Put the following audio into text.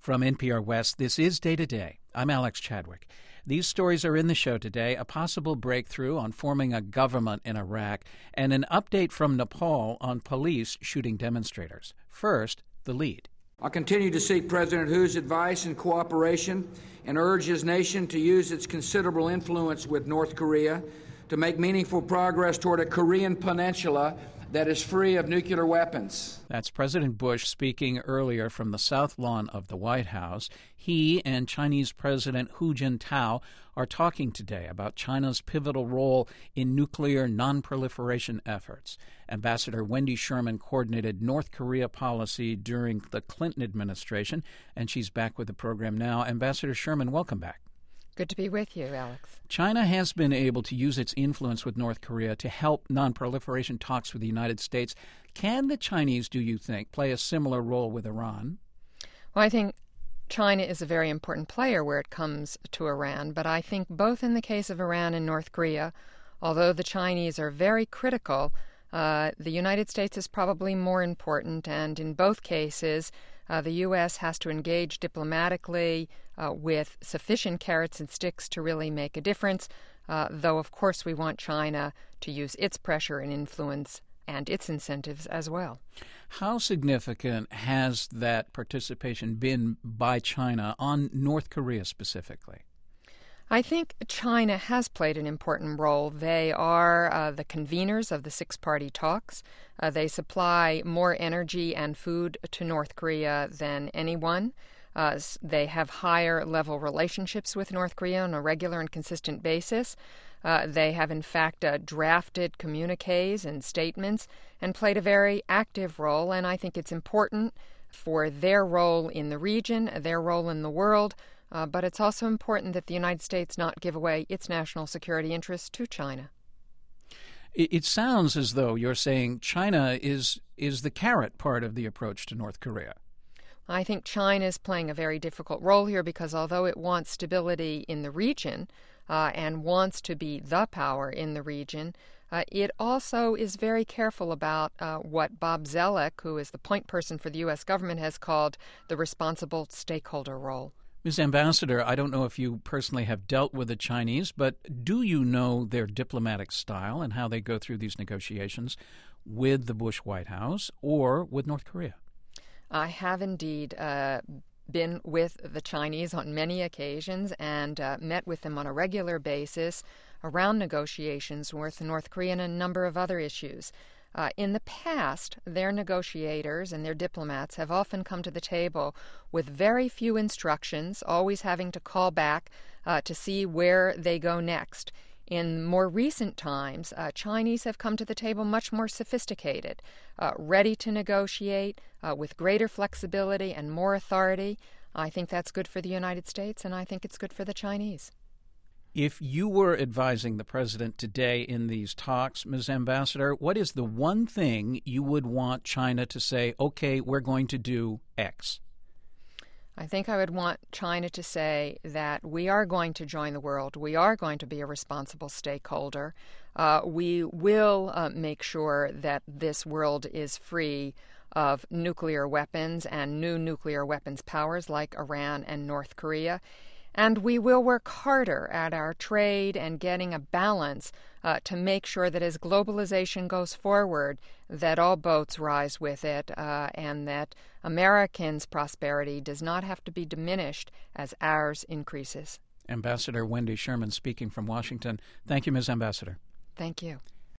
From NPR West, this is Day to Day. I'm Alex Chadwick. These stories are in the show today: a possible breakthrough on forming a government in Iraq, and an update from Nepal on police shooting demonstrators. First, the lead. I'll continue to seek President Hu's advice and cooperation and urge his nation to use its considerable influence with North Korea to make meaningful progress toward a Korean peninsula that is free of nuclear weapons. That's President Bush speaking earlier from the South Lawn of the White House. He and Chinese President Hu Jintao are talking today about China's pivotal role in nuclear nonproliferation efforts. Ambassador Wendy Sherman coordinated North Korea policy during the Clinton administration, and she's back with the program now. Ambassador Sherman, welcome back. Good to be with you, Alex. China has been able to use its influence with North Korea to help nonproliferation talks with the United States. Can the Chinese, do you think, play a similar role with Iran? Well, I think China is a very important player where it comes to Iran, but I think both in the case of Iran and North Korea, although the Chinese are very critical, the United States is probably more important, and in both cases, the U.S. has to engage diplomatically with sufficient carrots and sticks to really make a difference, though, of course, we want China to use its pressure and influence and its incentives as well. How significant has that participation been by China on North Korea specifically? I think China has played an important role. They are the conveners of the six-party talks. They supply more energy and food to North Korea than anyone. They have higher-level relationships with North Korea on a regular and consistent basis. They have, in fact, drafted communiques and statements and played a very active role, and I think it's important for their role in the region, their role in the world, but it's also important that the United States not give away its national security interests to China. It sounds as though you're saying China is the carrot part of the approach to North Korea. I think China is playing a very difficult role here because although it wants stability in the region and wants to be the power in the region, it also is very careful about what Bob Zoellick, who is the point person for the U.S. government, has called the responsible stakeholder role. Ms. Ambassador, I don't know if you personally have dealt with the Chinese, but do you know their diplomatic style and how they go through these negotiations with the Bush White House or with North Korea? I have indeed been with the Chinese on many occasions and met with them on a regular basis around negotiations with North Korea and a number of other issues. In the past, their negotiators and their diplomats have often come to the table with very few instructions, always having to call back to see where they go next. In more recent times, Chinese have come to the table much more sophisticated, ready to negotiate with greater flexibility and more authority. I think that's good for the United States, and I think it's good for the Chinese. If you were advising the president today in these talks, Ms. Ambassador, what is the one thing you would want China to say, okay, we're going to do X? I think I would want China to say that we are going to join the world. We are going to be a responsible stakeholder. We will make sure that this world is free of nuclear weapons and new nuclear weapons powers like Iran and North Korea. And we will work harder at our trade and getting a balance to make sure that as globalization goes forward, that all boats rise with it and that Americans' prosperity does not have to be diminished as ours increases. Ambassador Wendy Sherman speaking from Washington. Thank you, Ms. Ambassador. Thank you.